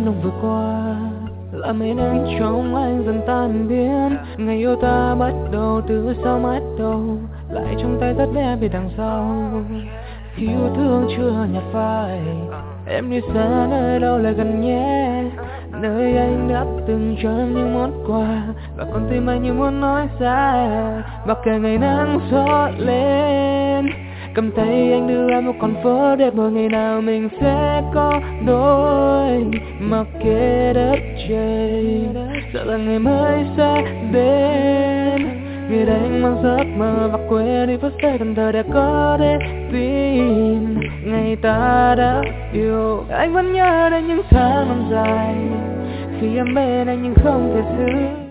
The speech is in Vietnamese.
năm vừa qua là mấy nắng trong anh dần tan biến. Ngày yêu ta bắt đầu từ sau mắt đầu, lại trong tay rất bé về đằng sau. Yêu thương chưa nhạt phai, em đi xa nơi đâu lại gần nhé. Nơi anh đáp từng cho em những món quà, và con tim anh như muốn nói ra. Mặc kệ ngày nắng gió lên, cầm tay anh đưa em một con phố đẹp, mỗi ngày nào mình sẽ có đôi. Mặc kệ đất trời, sợ là ngày mới sẽ đến. Ngày đây anh mang giấc mơ và quên đi phút giây cần thơ để có thể tin ngày ta đã yêu. Anh vẫn nhớ đến những tháng năm dài, khi em bên anh nhưng không thể giữ.